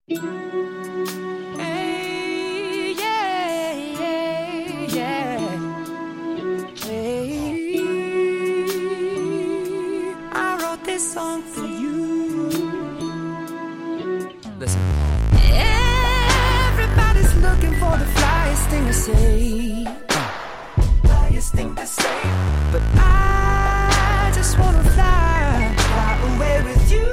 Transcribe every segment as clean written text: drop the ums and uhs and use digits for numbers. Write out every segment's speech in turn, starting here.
Hey, yeah, yeah, yeah. Hey, I wrote this song for you. Listen. Everybody's looking for the flyest thing to say. Flyest thing to say. But I just wanna fly away with you.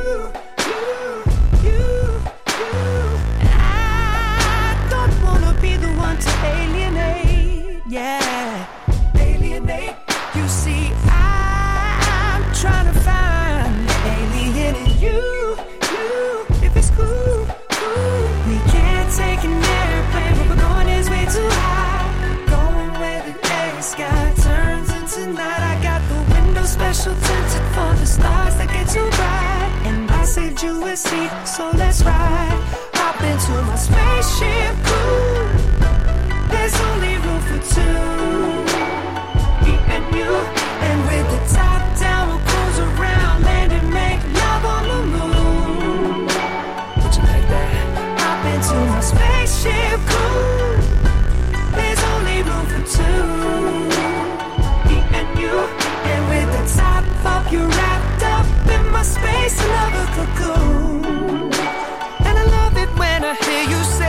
To alienate, yeah, alienate. You see, I'm trying to find the alien in you. If it's cool, we can't take an airplane, but we're going is way too high. Going where the day sky turns into night. I got the window special tinted for the stars that get too bright. And I saved you a seat, so let's ride. Hop into my spaceship, cool. There's only room for two, me and you. And with the top down, we'll cruise around, land and make love on the moon. Would you like that? Hop into my spaceship, cool. There's only room for two, me and you. And with the top up, you're wrapped up in my space lover cocoon. And I love it when I hear you say,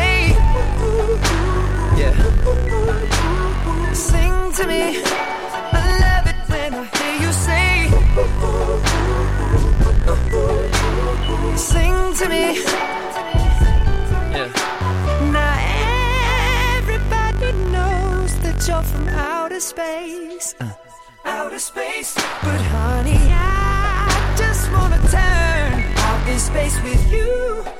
yeah. Sing to me. I love it when I hear you say, sing to me. Yeah. Now everybody knows that you're from outer space. Outer space. But honey, I just wanna turn outer space with you.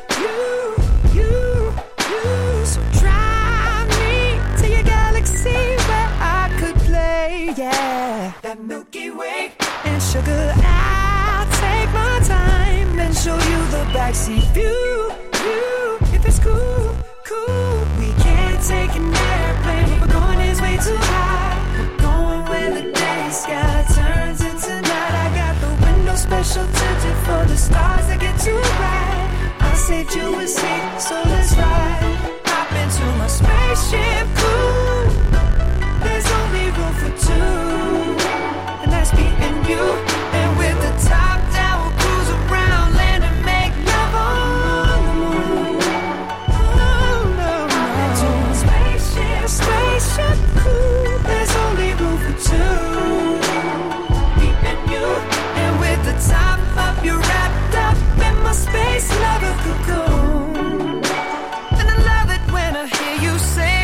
So drive me to your galaxy where I could play, yeah, that Milky Way. And sugar, I'll take my time and show you the backseat view. If it's cool, we can't take an airplane, but we're going is way too high. We're going where the day sky turns into night. I got the window special tinted for the stars that get too bright. I saved you a seat, so let's ride. Hop into my spaceship, cool. There's only room for two, and that's me and you. And with the top down, we'll cruise around, land and make love on the moon. Oh no, hop into my spaceship, cool. There's only room for two, me and you. And with the top up, you're wrapped up in my space lover cocoon. And I love it when I hear you say,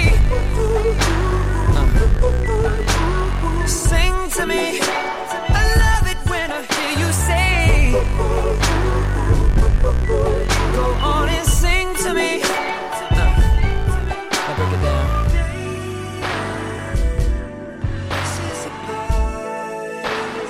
sing to me. I love it when I hear you say, go on and sing to me. I'll break it down. This is a part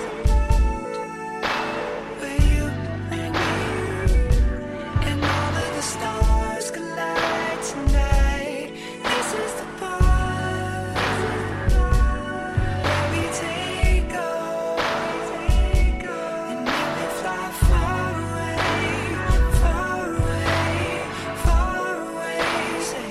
where you and me and all of the stars collide tonight. This is the part where we take off and maybe fly far away, far away, far away. Say,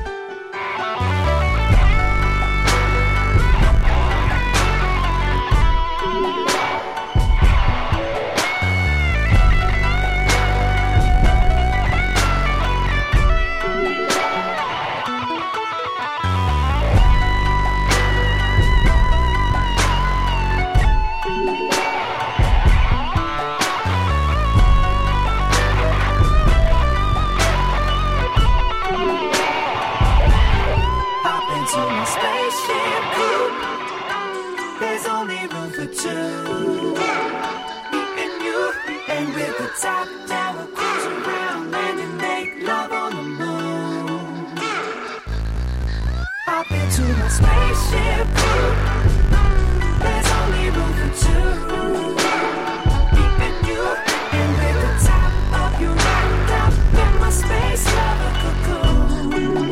hop into my spaceship, cool. There's only room for two, me and you. And with the top down, we'll cruise around, land and make love on the moon. Hop into my spaceship, cool. There's only room for two, me and you. And with the top up, you're wrapped up in my space lover cocoon.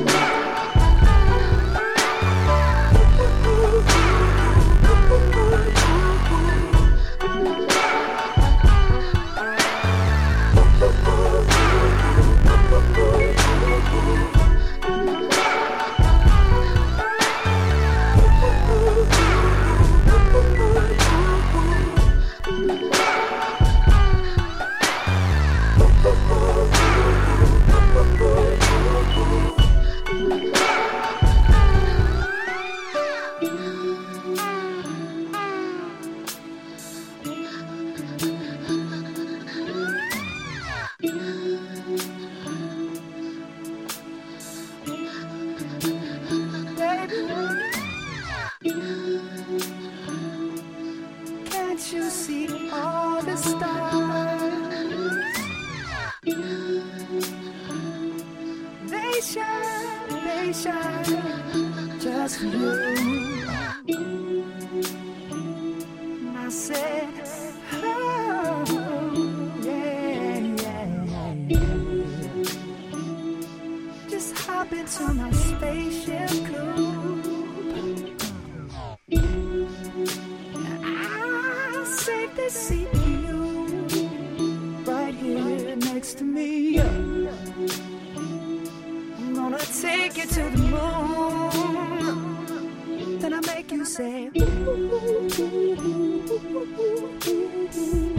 vacation, just for you. And I said, oh, yeah. Just hop into my spaceship coupe. I'll save this seat for you, right here next to me. I'm gonna take you to the moon. Then I make you say, ooh, ooh, ooh, ooh, ooh.